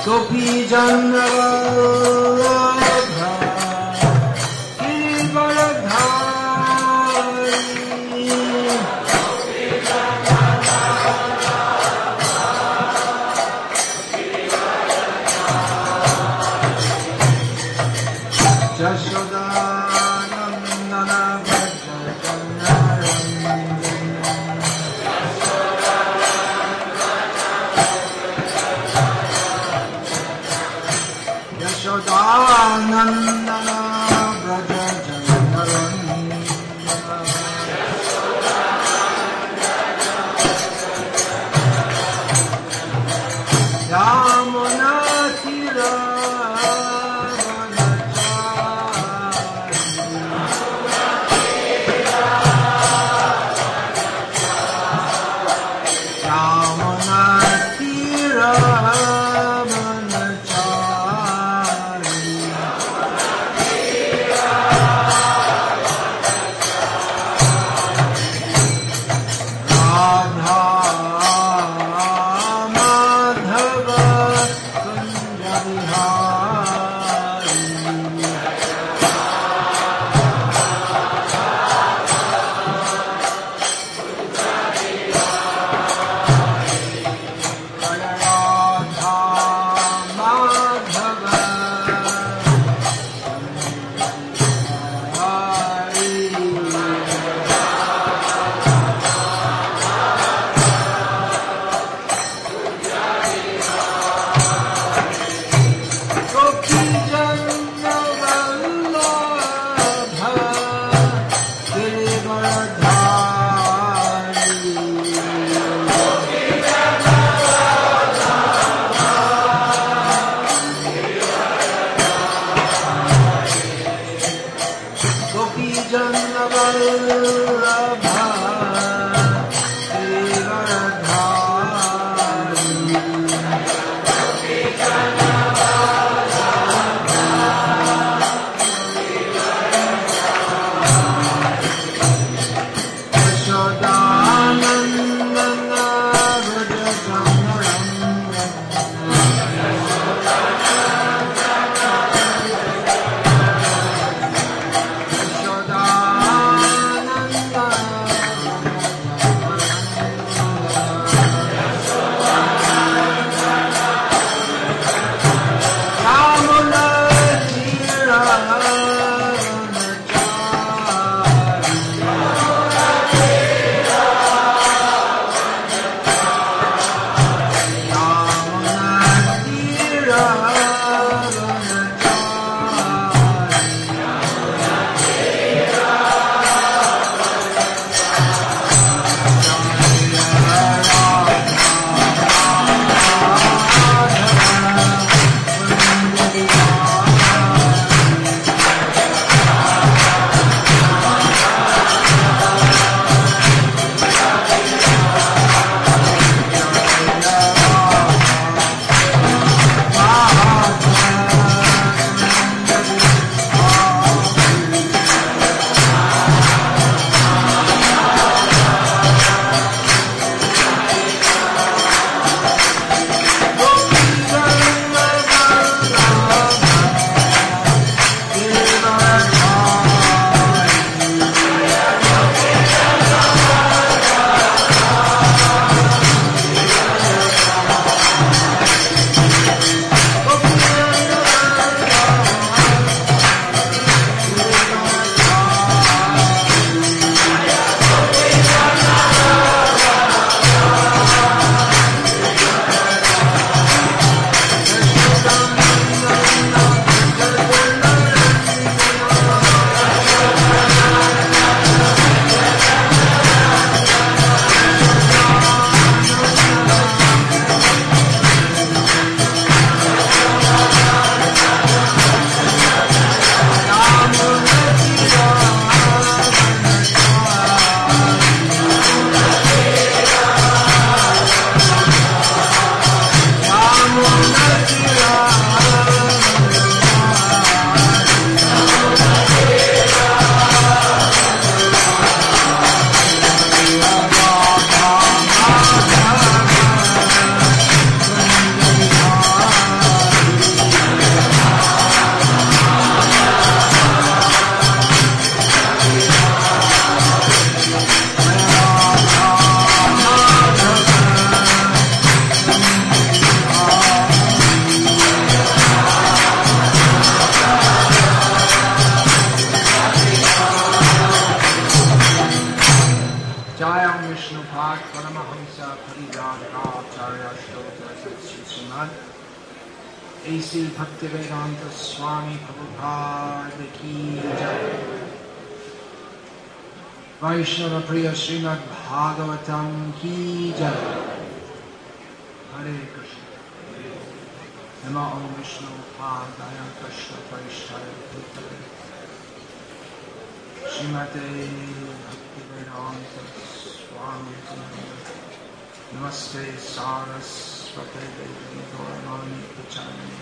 Gopi Janavallabha Yashodanandana Braja Janaranya Yamuna Tira Srimad A.C. Bhaktivedanta Swami Prabhupada Ki Jai. Vaishnava Priya Srimad Bhagavatam Ki Jai. Hare Krishna. Nama Om Vishnu Padaya Krishna Parishaya Bhutale Srimate Bhaktivedanta Swami Namaste Saraswate Devi Gauravani Pachani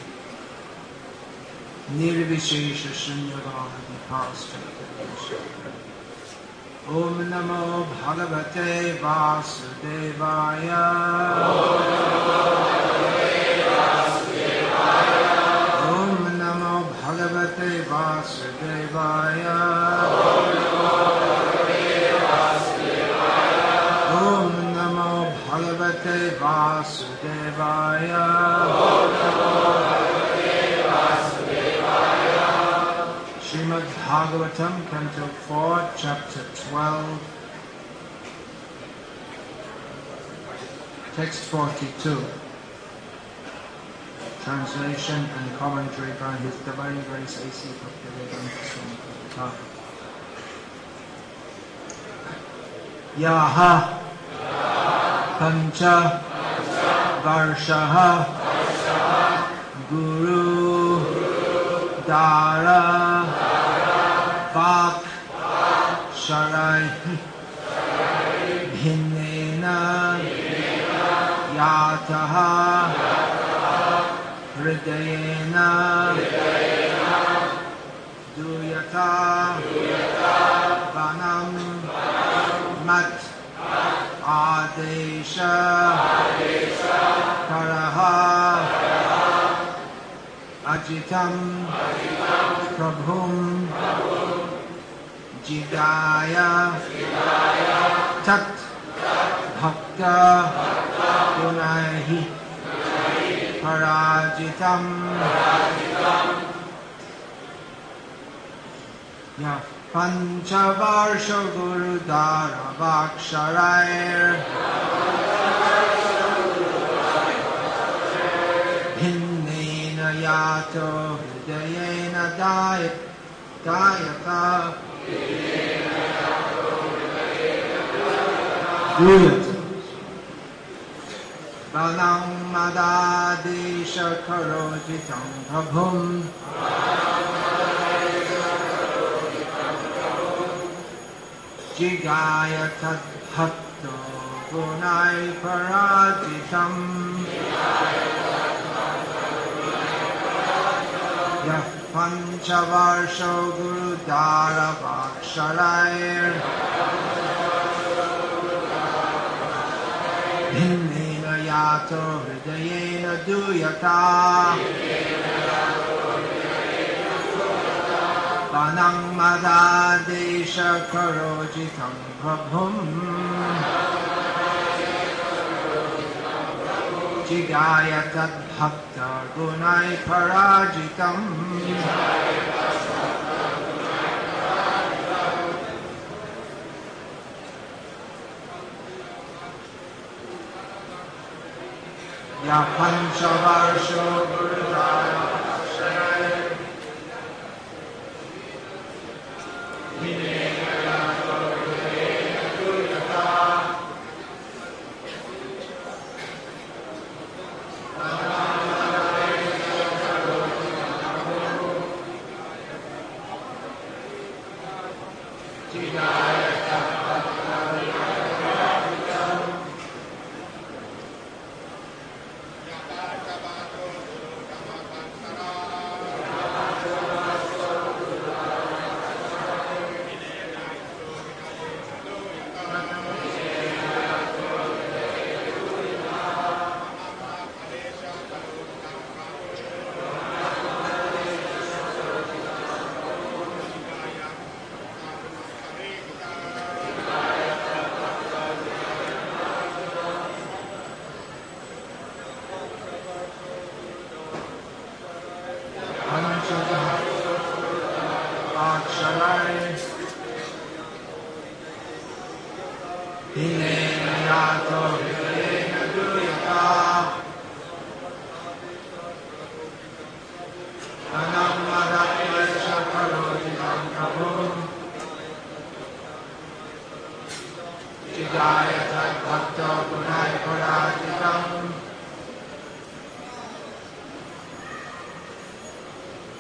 Nirvishesha Shunyavadi Pastate Om Namo Bhagavate Vasudevaya Om Namo Bhagavate Vasudevaya Om Namo Bhagavate Vasudevaya Srimad Bhagavatam, Canto 4, Chapter 12, Text 42. Translation and commentary by His Divine Grace A.C. Bhaktivedanta Swami Prabhupada. Yaha Pancha Varshaha Guru Dara Vak Sharai Bhinnena Yataha Hridayena Duyata Vanam Mat Adesha Karaha Ajitam Prabhum Jidaya Tat Bhakta Gunaihi Parajitam Ya Panchavarsha Gurudara Vaksharair Hinnena Yato Hridayena Dayaka Duyata Banam Madadesha Karojitam Prabhum Jigaya Tat Bhakto Gunai Parajitam Yah Panchavarsho Gurudara Vaksharair Hinnena Yato Hridayena Duyata Vanam Madadesha Karojitam Prabhum Jigaya Tat Bhakta Gunai Parajitam Ya Panchavarsho Gurudara Vaksharair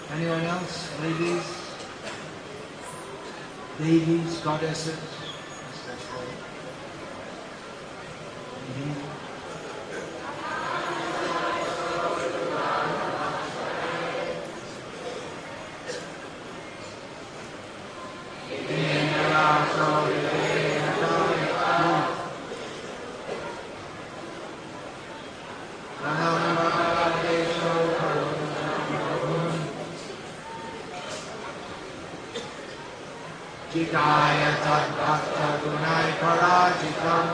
Anyone else? Ladies? Devis, goddesses? That's right. Jigaya tad bhakta gunai parajitam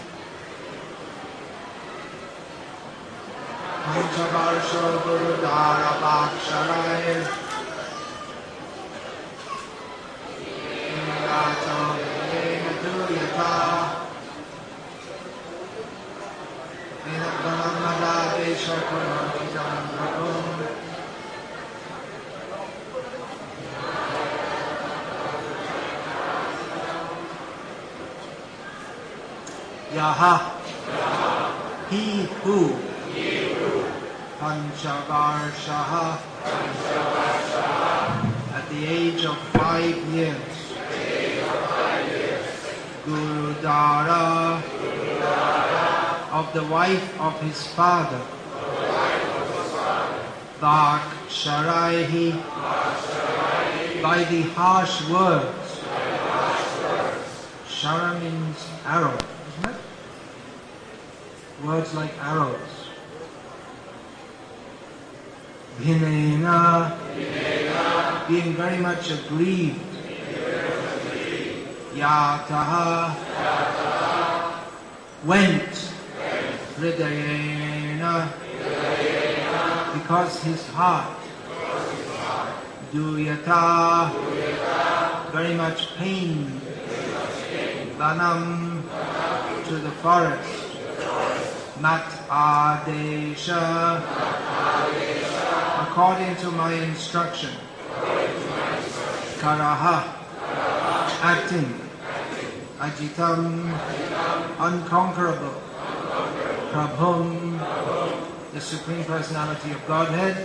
Panchavarsho Gurudara Bhaksharai Rato Yena Duyata Enabhalamada Desha Kurantitam Prabhum Yaha, he who, Panchavarshaha, at the age of 5 years, Gurudara, of the wife of his father, Bhaksharaihi, by the harsh words. Shara means arrow. Words like arrows. Bhinena, being very much aggrieved. Yataha, went. Hridayena, because his heart. Duyata, very much pained. Vanam, to the forest. Mat Adesha, according to my instruction. Karaha, acting. Ajitam, unconquerable. Prabhum, the Supreme Personality of Godhead.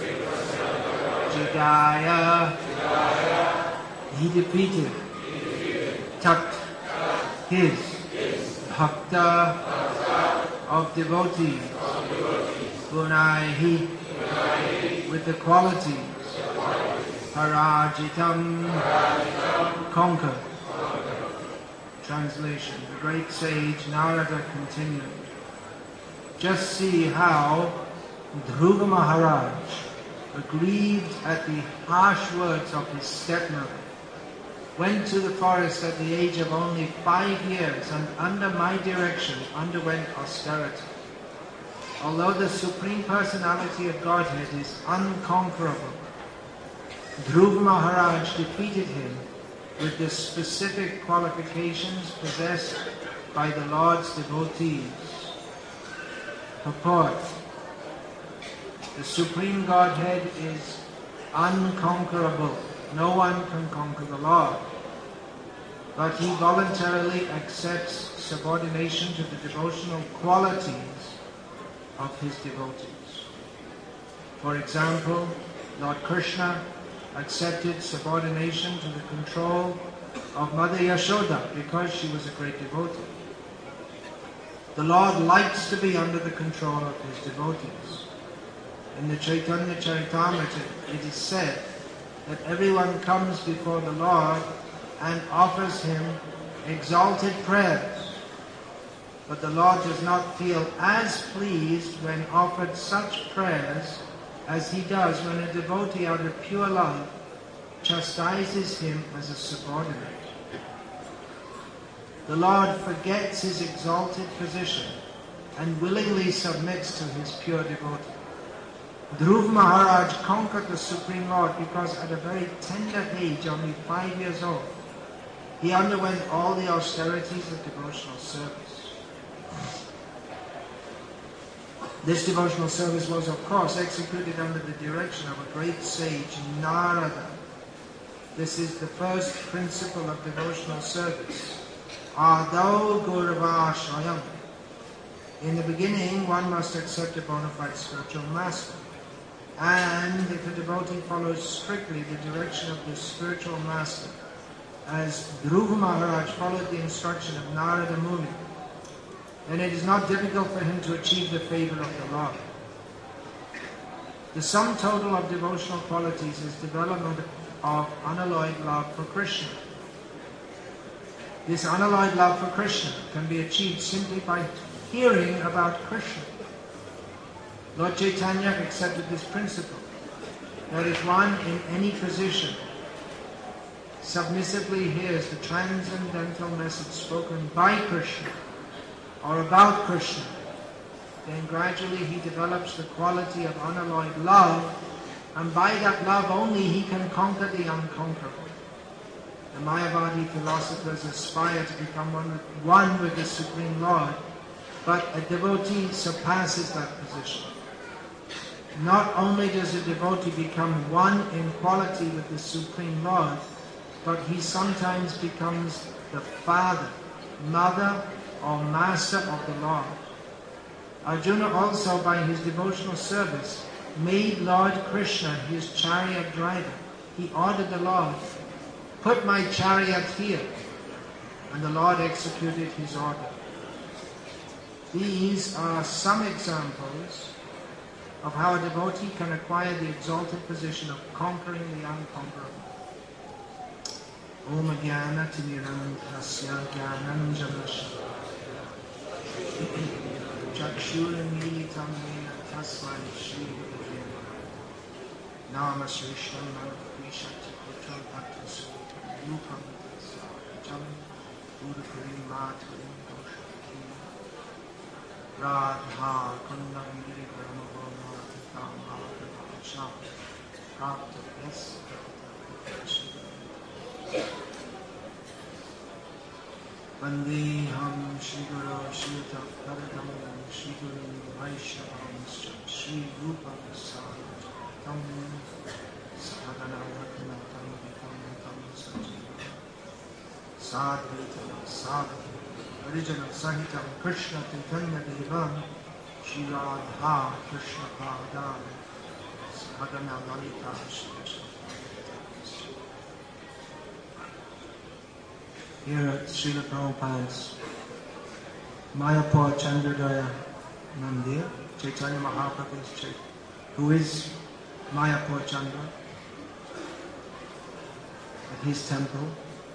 Jigaya, he defeated. Tat, his. Bhakta, of devotees, Gunaihi, with the qualities, Parajitam, conquered. Translation. The great sage Narada continued, just see how Dhruva Maharaj, aggrieved at the harsh words of his stepmother, went to the forest at the age of only 5 years and under my direction underwent austerity. Although the Supreme Personality of Godhead is unconquerable, Dhruva Maharaj defeated him with the specific qualifications possessed by the Lord's devotees. Purport. The Supreme Godhead is unconquerable. No one can conquer the Lord. But he voluntarily accepts subordination to the devotional qualities of his devotees. For example, Lord Krishna accepted subordination to the control of Mother Yashoda because she was a great devotee. The Lord likes to be under the control of his devotees. In the Chaitanya Charitamrita, it is said that everyone comes before the Lord and offers him exalted prayers. But the Lord does not feel as pleased when offered such prayers as he does when a devotee out of pure love chastises him as a subordinate. The Lord forgets his exalted position and willingly submits to his pure devotee. Dhruva Maharaj conquered the Supreme Lord because at a very tender age, only 5 years old, he underwent all the austerities of devotional service. This devotional service was, of course, executed under the direction of a great sage, Narada. This is the first principle of devotional service. Adau Gurava Shayam. In the beginning, one must accept a bona fide spiritual master. And if a devotee follows strictly the direction of the spiritual master, as Dhruva Maharaj followed the instruction of Narada Muni, then it is not difficult for him to achieve the favor of the Lord. The sum total of devotional qualities is development of unalloyed love for Krishna. This unalloyed love for Krishna can be achieved simply by hearing about Krishna. Lord Chaitanya accepted this principle, that if one in any position submissively hears the transcendental message spoken by Krishna or about Krishna, then gradually he develops the quality of unalloyed love, and by that love only he can conquer the unconquerable. The Mayavadi philosophers aspire to become one with the Supreme Lord, but a devotee surpasses that position. Not only does a devotee become one in quality with the Supreme Lord, but he sometimes becomes the father, mother, or master of the Lord. Arjuna also, by his devotional service, made Lord Krishna his chariot driver. He ordered the Lord, "Put my chariot here," and the Lord executed his order. These are some examples of how a devotee can acquire the exalted position of conquering the unconquerable. Om Jnana Timirantasya Jnananjanasya Chakshurmilitam Yena Tasmai Shri Gurave Nama Srishtam Namakrishati Putram Bhaktasuritam Rupam Tasarajam Urukurim Maturim Doshaki Radha Kunda Viri Brahmavama Titam Mahadavacham Prapta Yes Vandeham Shri Guru Shri Tadparadam Shri Guru Vaishnavamscha Shri Rupa Sarvatam Sadhana Rakanatam Vikamtam Sajivam Sadhvita Sadhva Harijana Sahitam Krishna Chaitanya Devam Shri Radha Krishna Padam Sadhana Lalita Shri Krishna. Here at Srila Prabhupada's Mayapur Chandrodaya Mandir, Chaitanya Mahaprabhu's who is Mayapur Chandra, at his temple,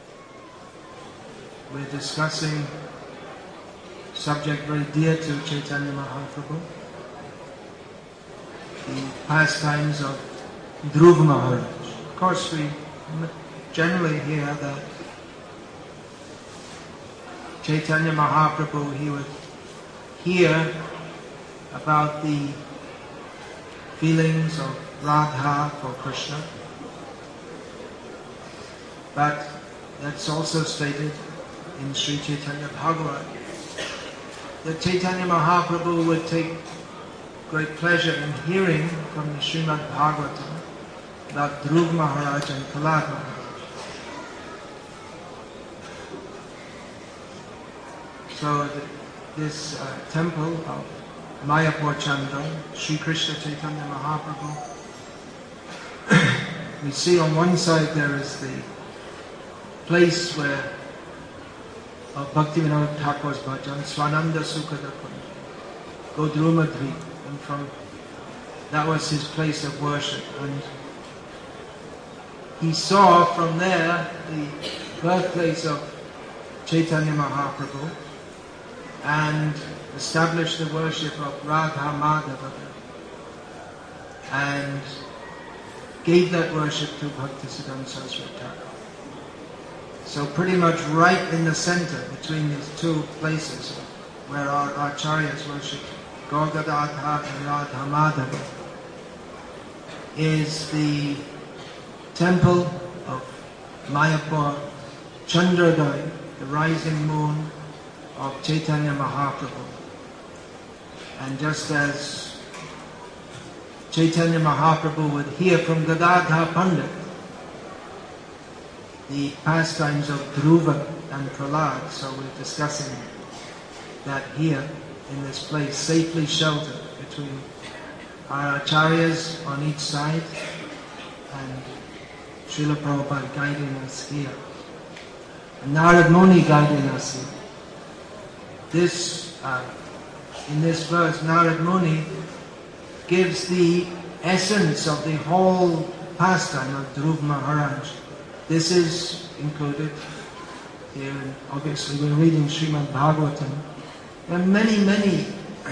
we're discussing a subject very dear to Chaitanya Mahaprabhu, the pastimes of Dhruva Maharaj. Of course, we generally hear that Chaitanya Mahaprabhu, he would hear about the feelings of Radha for Krishna, but that's also stated in Sri Chaitanya Bhagavat that Chaitanya Mahaprabhu would take great pleasure in hearing from the Srimad Bhagavatam about Dhruva Maharaj and Prahlad Maharaj. So this temple of Mayapur Chandra, Sri Krishna Chaitanya Mahaprabhu, we see on one side there is the place where Bhaktivinoda Thakur's bhajan, Swananda Sukhada Kund, Godrumadri, and from that was his place of worship, and he saw from there the birthplace of Chaitanya Mahaprabhu, and established the worship of Radha Madhava, and gave that worship to Bhaktisiddhanta Saraswati Thakur. So pretty much right in the center between these two places where our acharyas worship Gaur Gadadhar and Radha Madhava is the temple of Mayapur Chandrodaya, the rising moon of Chaitanya Mahaprabhu. And just as Chaitanya Mahaprabhu would hear from Gadadhar Pandit the pastimes of Dhruva and Prahlad, so we're discussing that here in this place, safely sheltered between our acharyas on each side, and Srila Prabhupada guiding us here. And Narad Muni guiding us here. In this verse, Narad Muni gives the essence of the whole pastime of Dhruv Maharaj. This is included here, and obviously we're reading Srimad Bhagavatam. There are many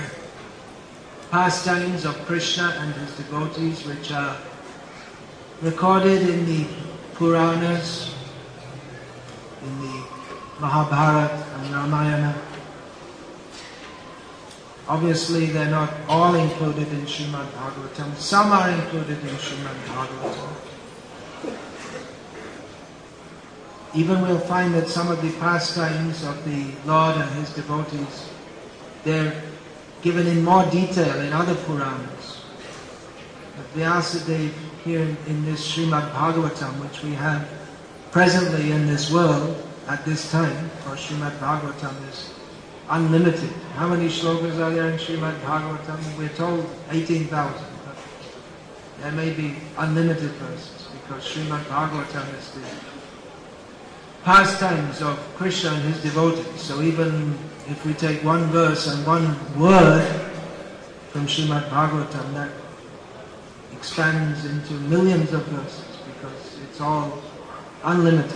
pastimes of Krishna and his devotees which are recorded in the Puranas, in the Mahabharata and Ramayana. Obviously they're not all included in Srimad Bhagavatam. Some are included in Srimad Bhagavatam. Even we'll find that some of the pastimes of the Lord and his devotees, they're given in more detail in other Puranas. Vyasadeva here in this Srimad Bhagavatam, which we have presently in this world at this time, for Srimad Bhagavatam is unlimited. How many shlokas are there in Srimad Bhagavatam? We're told 18,000, but there may be unlimited verses, because Srimad Bhagavatam is the pastimes of Krishna and his devotees. So even if we take one verse and one word from Srimad Bhagavatam, that expands into millions of verses, because it's all unlimited.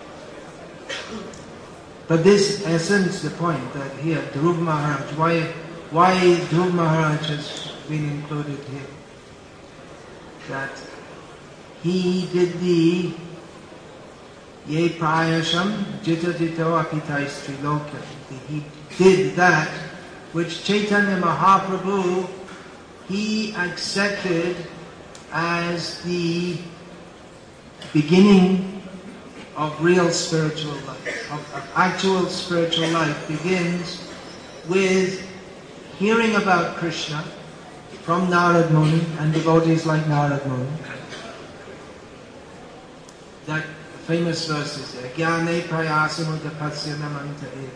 But this essence, the point that here, Dhruv Maharaj, why Dhruv Maharaj has been included here? That he did the Ye Prayasham Jita Jito Apitais Triloka. He did that which Chaitanya Mahaprabhu, he accepted as the beginning of real spiritual life, of actual spiritual life, begins with hearing about Krishna from Narad Muni and devotees like Narad Muni. That famous verse is there, Jnane prayasamudapasya namanta eva.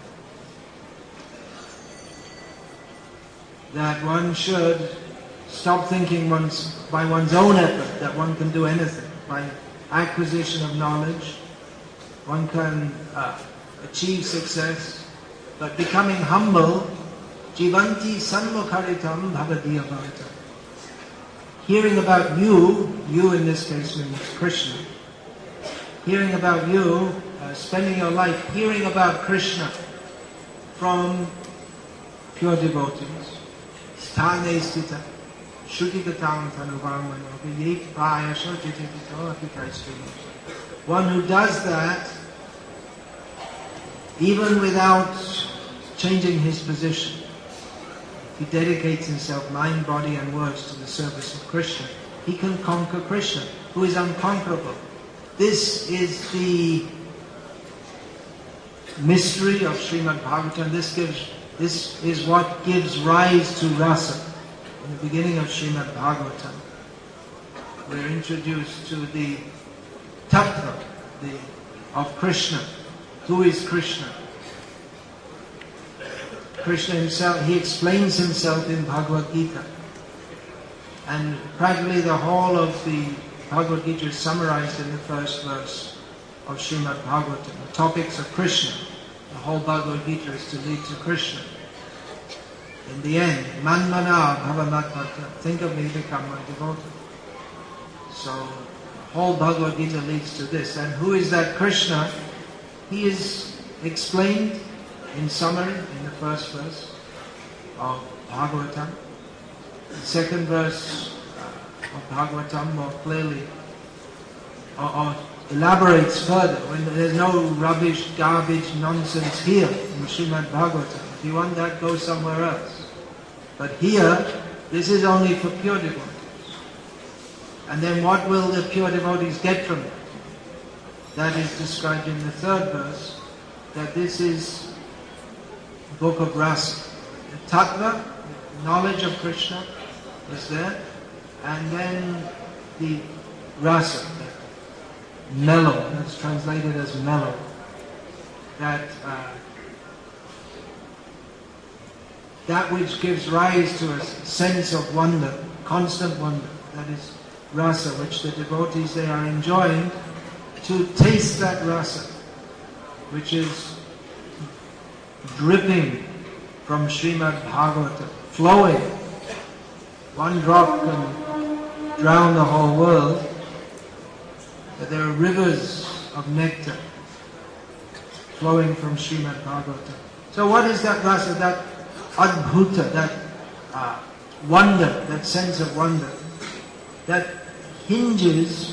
That one should stop thinking by one's own effort that one can do anything. By acquisition of knowledge, one can achieve success, but becoming humble, jivanti sanmukharitam bhavadiya bhavatam. Hearing about you in this case means Krishna, hearing about you, spending your life hearing about Krishna from pure devotees. Sthane stita, shruti-gatam tanuvamano, viyek prayasho jititito apikaistrini. One who does that, even without changing his position, he dedicates himself, mind, body and words to the service of Krishna. He can conquer Krishna, who is unconquerable. This is the mystery of Srimad Bhagavatam. This is what gives rise to rasa. In the beginning of Srimad Bhagavatam, we're introduced to the tattva of Krishna. Who is Krishna? Krishna himself, he explains himself in Bhagavad Gita. And practically the whole of the Bhagavad Gita is summarized in the first verse of Srimad Bhagavatam. The topics of Krishna. The whole Bhagavad Gita is to lead to Krishna. In the end, Manmana Bhavamatmata, think of me, become my devotee. So, the whole Bhagavad Gita leads to this. And who is that Krishna? He is explained in summary in the first verse of Bhagavatam. The second verse of Bhagavatam more clearly or elaborates further, when there's no rubbish, garbage, nonsense here in Srimad Bhagavatam. If you want that, go somewhere else. But here, this is only for pure devotees. And then what will the pure devotees get from it? That is described in the third verse, that this is the book of Rasa. The tattva, the knowledge of Krishna is there, and then the rasa, mellow, that's translated as mellow, that which gives rise to a sense of wonder constant wonder. That is rasa, which the devotees, they are enjoying to taste that rasa, which is dripping from Srimad Bhagavatam, flowing. One drop can drown the whole world, but there are rivers of nectar flowing from Srimad Bhagavatam. So what is that rasa, that adbhuta, that wonder, that sense of wonder, that hinges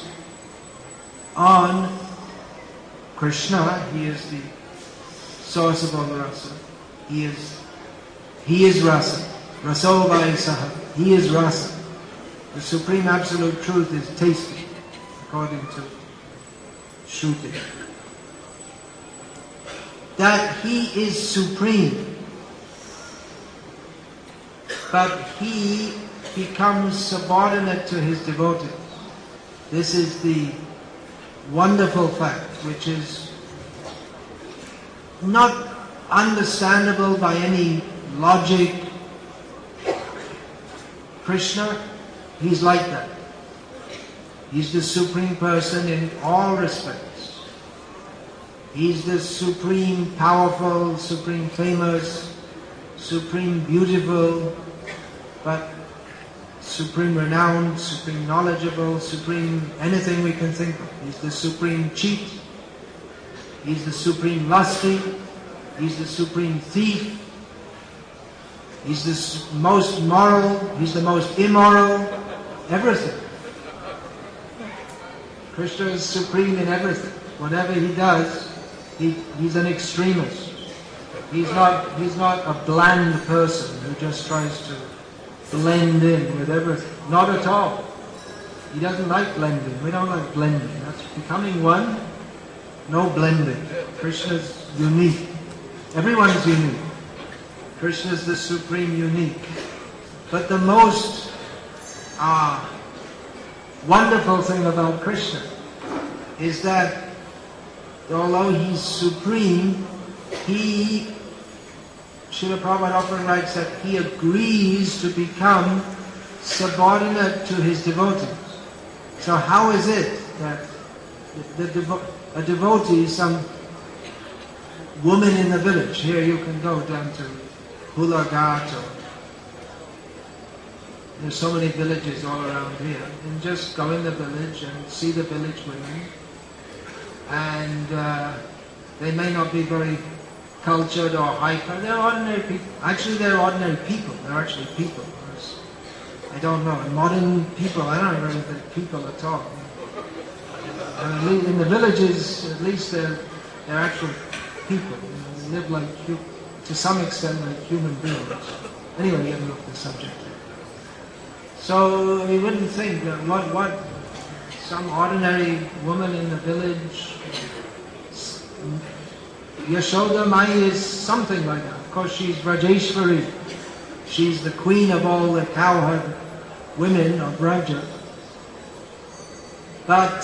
on Krishna? He is the source of all the rasa. He is rasa. Raso Vaisaha. He is rasa. The Supreme Absolute Truth is tasty, according to Shruti. That He is supreme, but He becomes subordinate to His devotees. This is the wonderful fact, which is not understandable by any logic. Krishna, He's like that. He's the Supreme Person in all respects. He's the Supreme Powerful, Supreme Famous, Supreme Beautiful, but Supreme Renowned, Supreme Knowledgeable, Supreme anything we can think of. He's the Supreme Cheat. He's the Supreme Lusty. He's the Supreme Thief. He's the most moral. He's the most immoral. Everything. Krishna is supreme in everything. Whatever He does, He's an extremist. He's not a bland person who just tries to blend in with everything. Not at all. He doesn't like blending. We don't like blending. That's becoming one. No blending. Krishna's unique. Everyone's unique. Krishna's the supreme unique. But the most wonderful thing about Krishna is that although He's supreme, Srila Prabhupada often writes that He agrees to become subordinate to His devotees. So how is it that a devotee, some woman in the village, here you can go down to Hulaghat, or there's so many villages all around here, and just go in the village and see the village women, and they may not be very cultured or hyper. They're ordinary people. Actually, they're ordinary people. They're actually people. I don't know. Modern people, I don't really think people at all. And in the villages, at least they're actual people. They live like, to some extent, like human beings. Anyway, getting off the subject. So you wouldn't think that what some ordinary woman in the village, Yashoda Mai is something like that. Of course, she's Rajeshwari. She's the queen of all the cowherd women of Braja. But,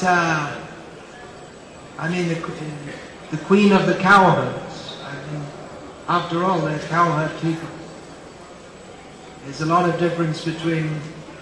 the queen of the cowherds. After all, they're cowherd people. There's a lot of difference between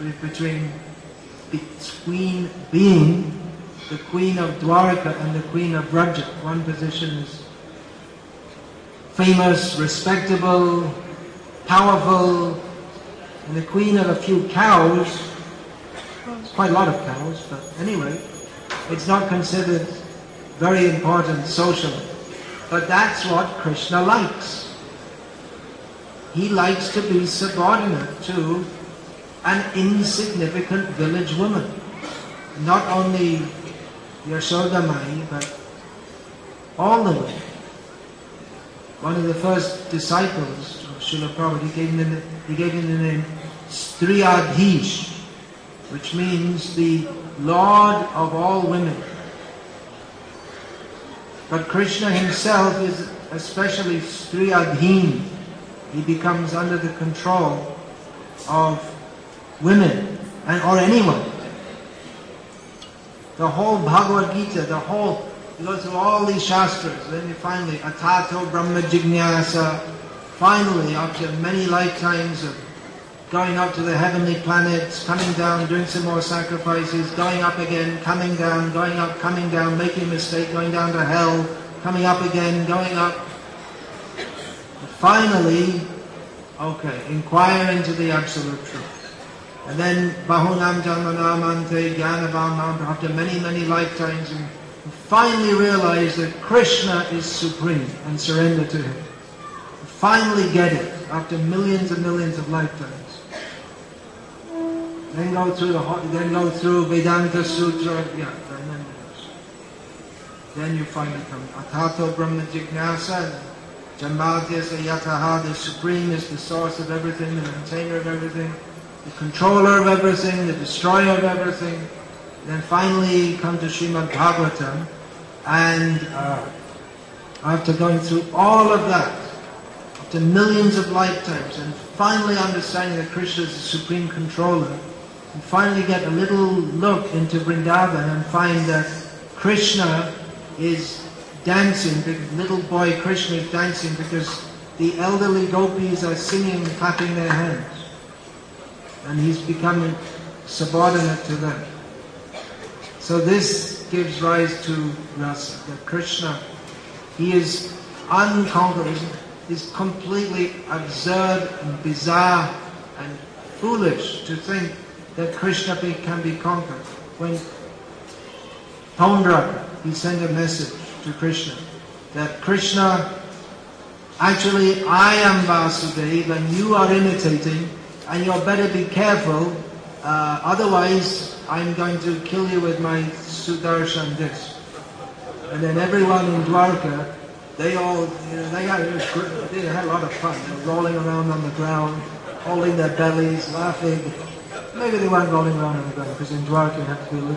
being the queen of Dwaraka and the queen of Braja. One position is famous, respectable, powerful, and the queen of a few cows. Well, it's quite a lot of cows, but anyway, it's not considered very important socially. But that's what Krishna likes. He likes to be subordinate to an insignificant village woman. Not only Yashoda Mai, but all the women. One of the first disciples of Srila Prabhupada, he gave him the name Striyadhish, which means the Lord of all women. But Krishna himself is especially Striyadhin. He becomes under the control of women or anyone. The whole Bhagavad Gita, you go through all these shastras, then you finally, Atato Brahma Jignasa, finally, after many lifetimes of going up to the heavenly planets, coming down, doing some more sacrifices, going up again, coming down, going up, coming down, making a mistake, going down to hell, coming up again, going up. Finally, okay, inquire into the absolute truth. And then, Bahunam Janmanamante Jnanavam, after many, many lifetimes, and finally realize that Krishna is supreme and surrender to Him. Finally get it, after millions and millions of lifetimes. Then go through Vedanta Sutra, then you finally come. Atato Brahma Jignasa, Janmatyasa Yataha, the Supreme is the source of everything, the maintainer of everything, the controller of everything, the destroyer of everything. Then finally come to Srimad Bhagavatam, and after going through all of that, after millions of lifetimes, and finally understanding that Krishna is the supreme controller, and finally get a little look into Vrindavan and find that Krishna is dancing, the little boy Krishna is dancing because the elderly gopis are singing and clapping their hands. And he's becoming subordinate to them. So this gives rise to rasa, that Krishna, he is unconquerable. He's completely absurd and bizarre and foolish to think that Krishna can be conquered. When Paundraka, he sent a message to Krishna that Krishna, actually I am Vasudeva and you are imitating, and you'll better be careful, otherwise I'm going to kill you with my Sudarshan disc. And then everyone in Dwarka, they all, they had a lot of fun. They were rolling around on the ground, holding their bellies, laughing. Maybe they weren't rolling around on the ground, because in Dwarka you have to be a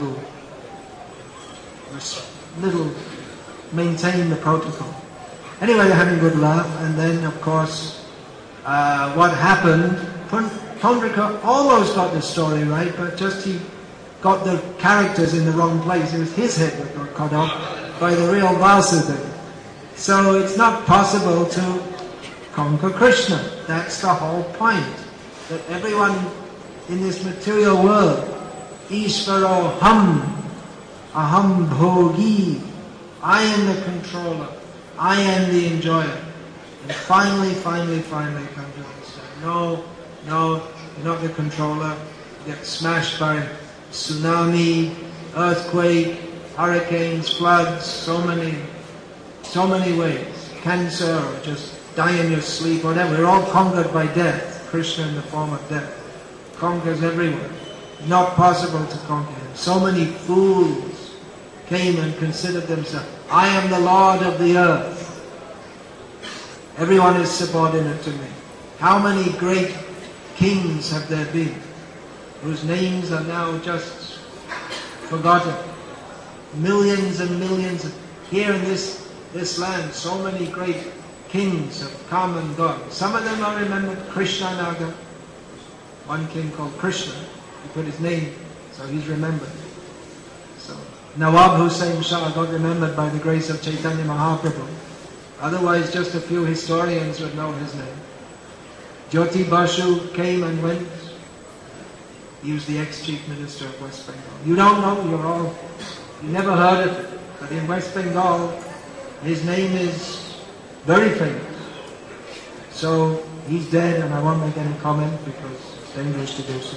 little, maintain the protocol. Anyway, they're having a good laugh, and then of course, what happened, Paundraka almost got the story right, but just he got the characters in the wrong place. It was his head that got cut off by the real Vasudeva. So it's not possible to conquer Krishna. That's the whole point. That everyone in this material world, Ishvaro Aham Bhogi, I am the controller, I am the enjoyer. And finally come to understand, no, you're not the controller. You get smashed by tsunami, earthquake, hurricanes, floods, so many ways. Cancer, or just die in your sleep, whatever. We're all conquered by death. Krishna in the form of death conquers everyone. Not possible to conquer him. So many fools came and considered themselves, I am the Lord of the earth. Everyone is subordinate to me. How many great kings have there been, whose names are now just forgotten? Millions and millions. Here in this land, so many great kings have come and gone. Some of them are remembered. Krishna Naga, one king called Krishna, he put his name, so he's remembered. So Nawab Hussain Shah got remembered by the grace of Chaitanya Mahaprabhu. Otherwise, just a few historians would know his name. Jyoti Basu came and went. He was the ex-chief minister of West Bengal. You don't know, you never heard of it. But in West Bengal, his name is very famous. So he's dead, and I won't make any comment because it's dangerous to do so.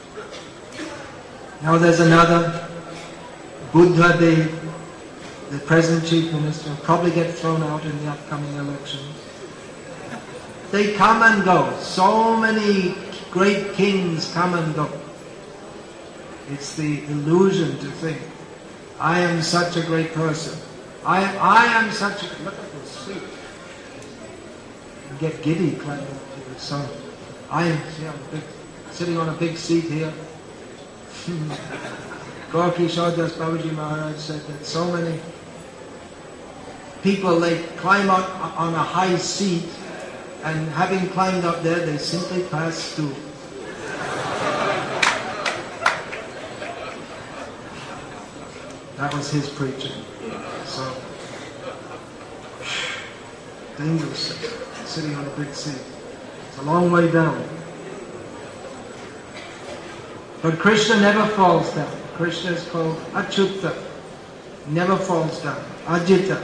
Now there's another, Buddha Dev, the present chief minister, will probably get thrown out in the upcoming elections. They come and go. So many great kings come and go. It's the illusion to think, I am such a great person. I am such a... Look at this seat. You get giddy climbing up to the sun. I am sitting on a big seat here. Gorky Shardas Babaji Maharaj said that so many people, they climb up on a high seat, and having climbed up there, they simply pass through. That was his preaching. So, dangerous, sitting on a big seat. It's a long way down. But Krishna never falls down. Krishna is called Achyuta. Never falls down. Ajita.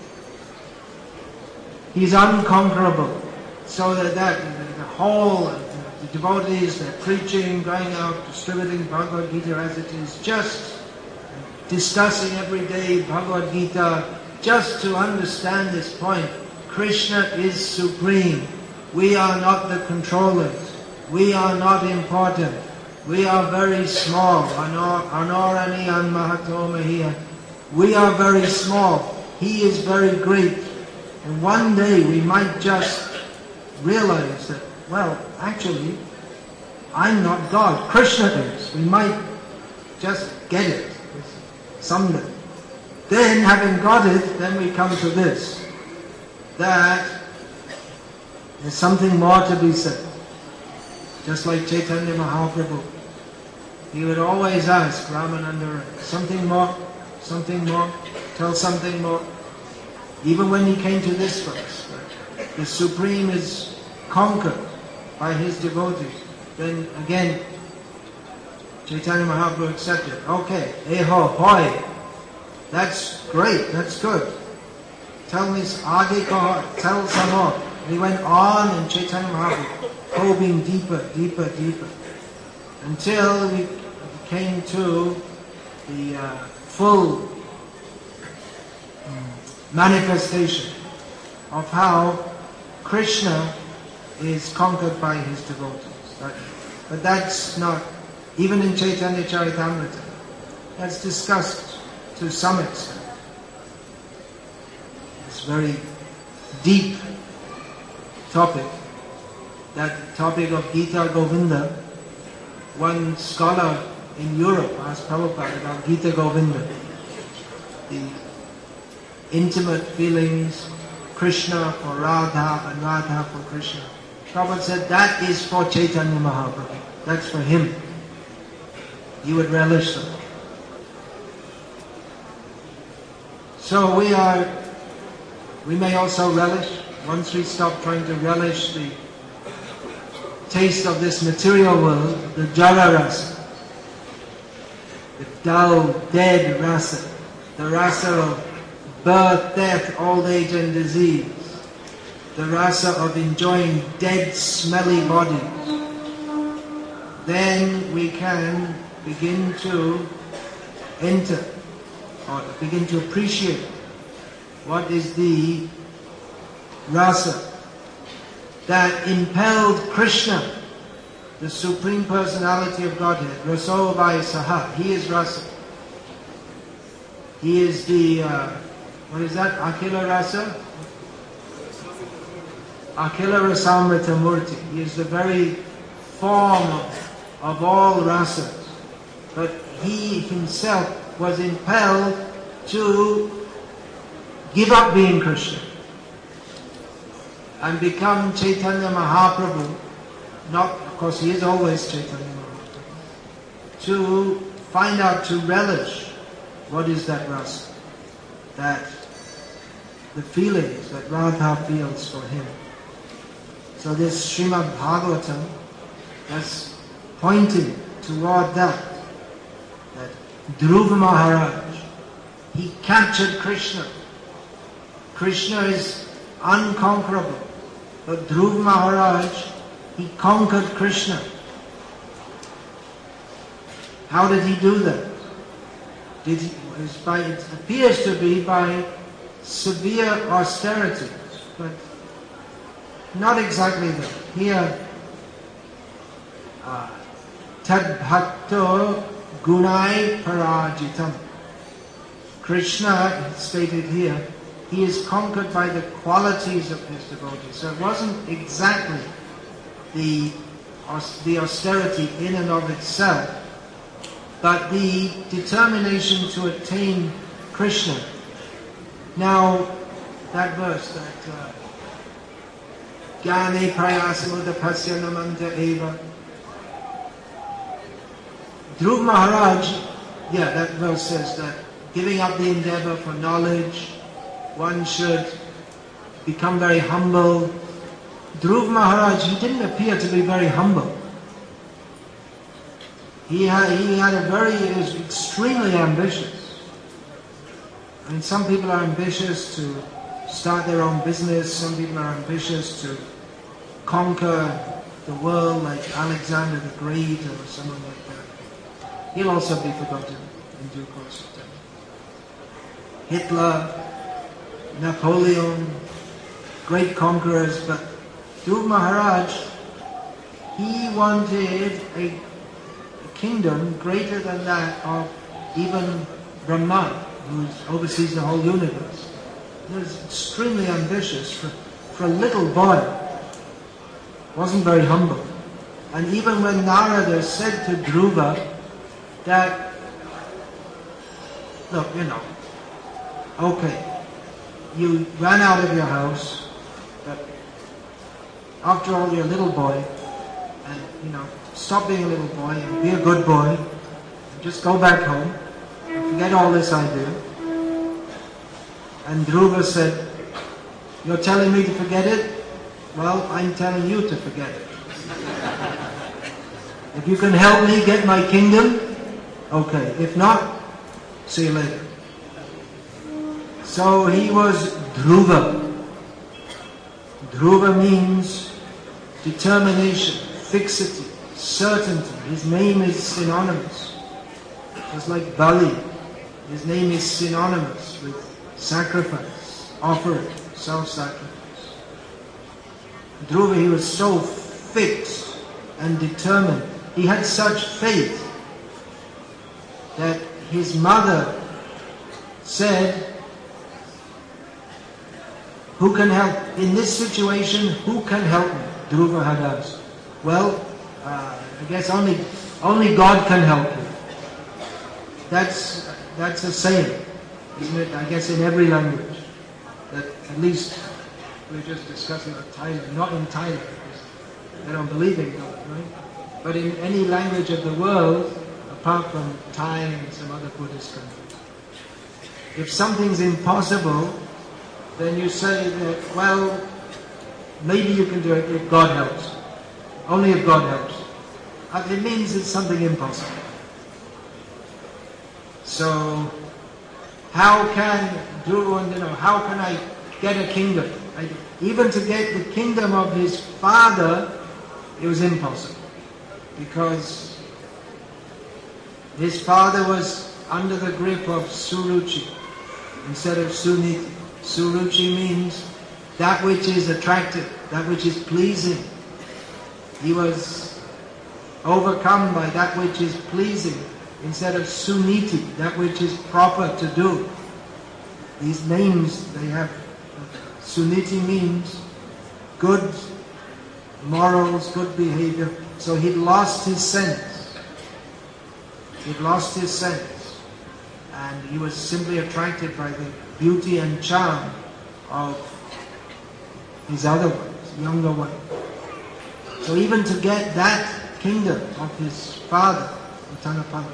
He's unconquerable. So that the whole, the devotees, they're preaching, going out, distributing Bhagavad Gita as it is, just discussing every day Bhagavad Gita, just to understand this point. Krishna is supreme. We are not the controllers. We are not important. We are very small. Anorani an mahato mahiya. We are very small. He is very great. And one day we might just realize that, well, actually, I'm not God. Krishna is. We might just get it someday. Then, having got it, then we come to this, that there's something more to be said. Just like Chaitanya Mahaprabhu. He would always ask Ramananda, something more, tell something more. Even when he came to this verse, the Supreme is conquered by his devotees. Then again, Chaitanya Mahaprabhu accepted. Okay, eho, hoi. That's great, that's good. Tell me, adi kaho, tell some more. And he went on, and Chaitanya Mahaprabhu probing deeper, until we came to the full manifestation of how Krishna is conquered by his devotees. But that's not, even in Chaitanya Charitamrita, that's discussed to some extent. It's very deep topic, that topic of Gita Govinda. One scholar in Europe asked Prabhupada about Gita Govinda, the intimate feelings, Krishna for Radha and Radha for Krishna. Prabhupada said that is for Chaitanya Mahaprabhu. That's for him. He would relish them. So we may also relish, once we stop trying to relish the taste of this material world, the jara rasa, the dull, dead rasa, the rasa of birth, death, old age and disease, the rasa of enjoying dead, smelly bodies, then we can begin to enter or begin to appreciate what is the rasa that impelled Krishna, the Supreme Personality of Godhead, Raso Vai Saha. He is rasa. He is the, what is that? Akhila rasa? Akhila Rasamrita Murti. He is the very form of all rasas. But he himself was impelled to give up being Krishna and become Chaitanya Mahaprabhu. Not, of course, he is always Chaitanya Mahaprabhu. To find out, to relish what is that rasa, that the feelings that Radha feels for him. So this Srimad Bhagavatam is pointing toward that Dhruva Maharaj, he captured Krishna. Krishna is unconquerable. But Dhruva Maharaj, he conquered Krishna. How did he do that? It appears to be by severe austerity, but not exactly that. Here, Tad Bhakto Gunai Parajitam. Krishna, stated here, he is conquered by the qualities of his devotees. So it wasn't exactly the austerity in and of itself, but the determination to attain Krishna. Now, that verse, that Gyane Prayasamudapasya Namanta Eva. Dhruva Maharaj, that verse says that giving up the endeavor for knowledge, one should become very humble. Dhruva Maharaj, he didn't appear to be very humble. he was extremely ambitious. I mean, some people are ambitious to start their own business, some people are ambitious to conquer the world like Alexander the Great or someone like that. He'll also be forgotten in due course of time. Hitler, Napoleon, great conquerors, but Dhruva Maharaj, he wanted a kingdom greater than that of even Brahma, who oversees the whole universe. He was extremely ambitious for a little boy. Wasn't very humble. And even when Narada said to Dhruva that, look, okay, you ran out of your house, but after all you're a little boy, and stop being a little boy and be a good boy, and just go back home, and forget all this I do. And Dhruva said, you're telling me to forget it? Well, I'm telling you to forget it. If you can help me get my kingdom, okay. If not, see you later. So he was Dhruva. Dhruva means determination, fixity, certainty. His name is synonymous. Just like Bali, his name is synonymous with sacrifice, offering, self-sacrifice. Dhruva, he was so fixed and determined. He had such faith that his mother said, who can help? In this situation, who can help me? Dhruva had asked. Well, I guess only God can help you. That's a saying, isn't it? I guess in every language. That at least we're just discussing about Thailand, not in Thailand, because they don't believe in God, right? But in any language of the world, apart from Thai and some other Buddhist countries, if something's impossible, then you say that, well, maybe you can do it if God helps. Only if God helps. It means it's something impossible. So, how can how can I get a kingdom? Even to get the kingdom of his father, it was impossible. Because his father was under the grip of Suruchi instead of Suniti. Suruchi means that which is attractive, that which is pleasing. He was overcome by that which is pleasing instead of Suniti, that which is proper to do. These names they have. Suniti means good morals, good behavior. So he'd lost his sense. He'd lost his sense. And he was simply attracted by the beauty and charm of his other ones, younger ones. So even to get that kingdom of his father, Uttanapana,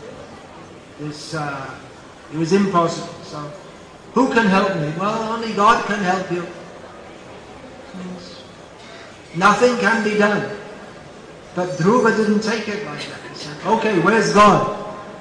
it was impossible. So who can help me? Well, only God can help you. Means nothing can be done. But Dhruva didn't take it like that. He said, okay, where's God?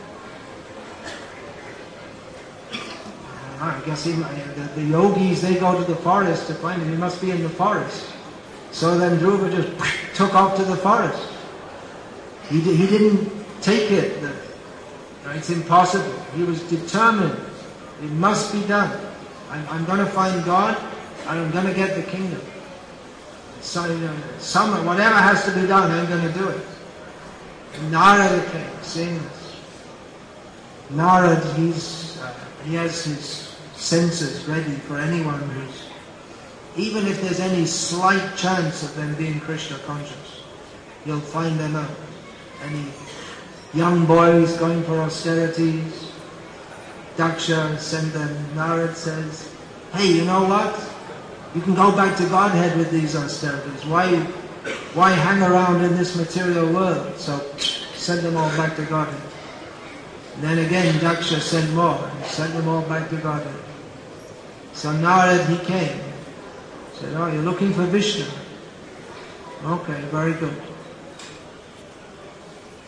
I guess the yogis, they go to the forest to find him. He must be in the forest. So then Dhruva just took off to the forest. He didn't take it. It's impossible. He was determined. It must be done. I'm going to find God and I'm going to get the kingdom. So, whatever has to be done, I'm going to do it. And Narada came, seeing this. Narada, he has his senses ready for anyone who's, even if there's any slight chance of them being Krishna conscious, he'll find them out. Any young boys going for austerities, Daksha sent them. Narada says, hey, you know what? You can go back to Godhead with these austerities. Why hang around in this material world? So send them all back to Godhead. And then again Daksha sent more and sent them all back to Godhead. So Narada, he came. Said, oh, you're looking for Vishnu. Okay, very good.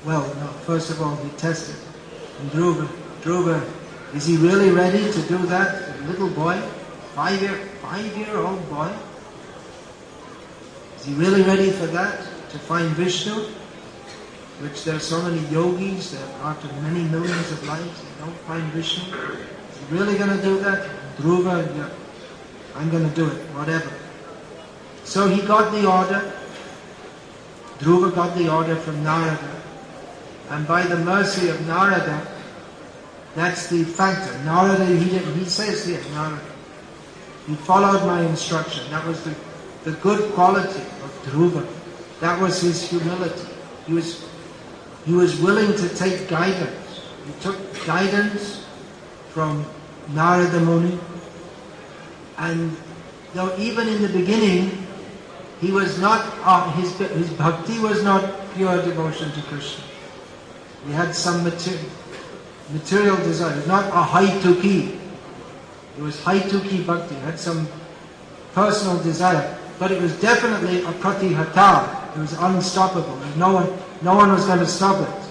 Well, no, first of all, he tested. And Dhruva, is he really ready to do that? A little boy, five-year-old boy? Is he really ready for that? To find Vishnu? Which there are so many yogis that after many millions of lives they don't find Vishnu. Is he really going to do that? Dhruva, yeah, I'm going to do it, whatever. So he got the order. Dhruva got the order from Narada. And by the mercy of Narada, that's the factor. Narada, he says here, Narada, he followed my instruction. That was the good quality of Dhruva. That was his humility. He was willing to take guidance. He took guidance from Narada Muni. And though even in the beginning, he was not, his bhakti was not pure devotion to Krishna. He had some material desire. It was not a haituki. It was haituki bhakti. He had some personal desire. But it was definitely a pratihata. It was unstoppable. No one was going to stop it.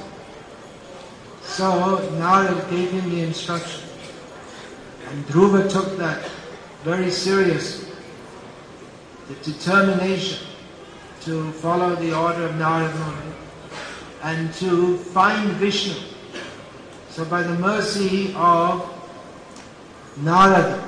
So Narada gave him the instruction. And Dhruva took that very seriously. The determination to follow the order of Narada Muni and to find Vishnu. So by the mercy of Narada,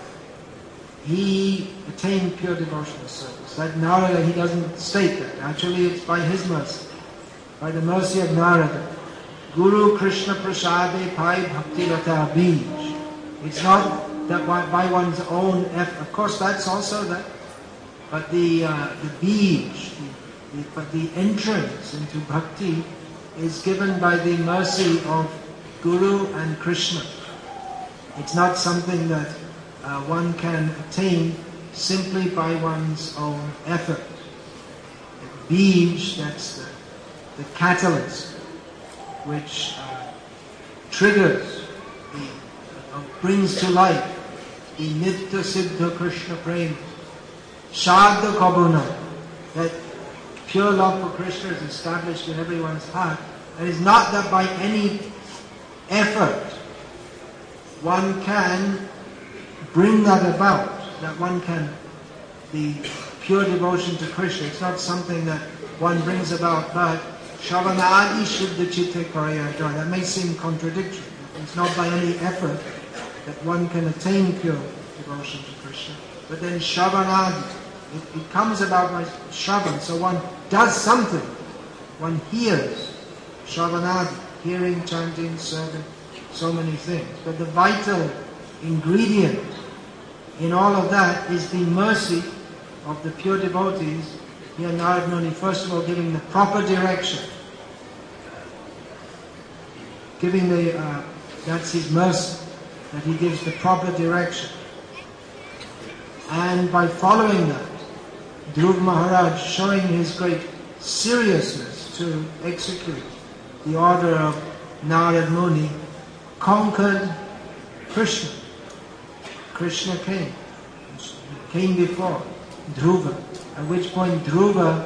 he attained pure devotional service. That Narada, he doesn't state that. Actually, it's by his mercy. By the mercy of Narada. Guru Krishna Prasade Pai Bhakti Rata Bij. It's not that by one's own effort. Of course, that's also that. But the Bij, the entrance into bhakti is given by the mercy of Guru and Krishna. It's not something that one can attain simply by one's own effort. The Bij, that's the catalyst which triggers, brings to life the Nitya Siddha Krishna Prema, Shadha Kabuna, that pure love for Krishna is established in everyone's heart. It is not that by any effort one can bring that about, that one can, the pure devotion to Krishna. It's not something that one brings about, but Shavanadi Shuddha Chitte Karaya Joy. That may seem contradictory. It's not by any effort that one can attain pure devotion to Krishna. But then Shavanadi, it comes about by Shravan. So one does something. One hears. Shravanadi, hearing, chanting, serving, so many things. But the vital ingredient in all of that is the mercy of the pure devotees. Here Narada Muni, first of all, giving the proper direction. Giving that's his mercy, that he gives the proper direction. And by following that, Dhruva Maharaj, showing his great seriousness to execute the order of Narada Muni, conquered Krishna. Krishna came before Dhruva, at which point Dhruva,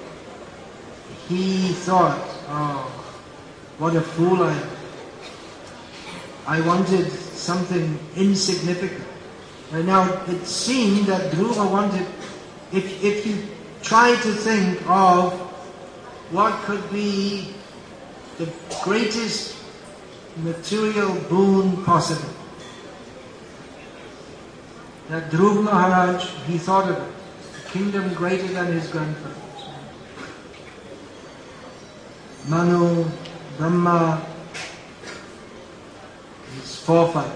he thought, oh, what a fool I am. I wanted something insignificant. And now it seemed that Dhruva wanted, if you try to think of what could be the greatest material boon possible, that Dhruva Maharaj, he thought of it, a kingdom greater than his grandfathers. Manu, Brahma, his forefathers.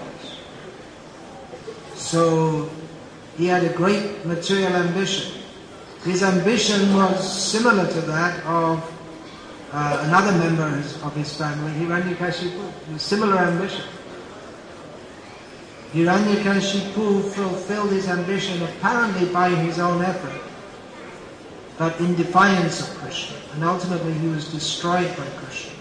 So he had a great material ambition. His ambition was similar to that of another member of his family, Hiranyakashipu. A similar ambition. Hiranyakashipu fulfilled his ambition apparently by his own effort, but in defiance of Krishna. And ultimately he was destroyed by Krishna.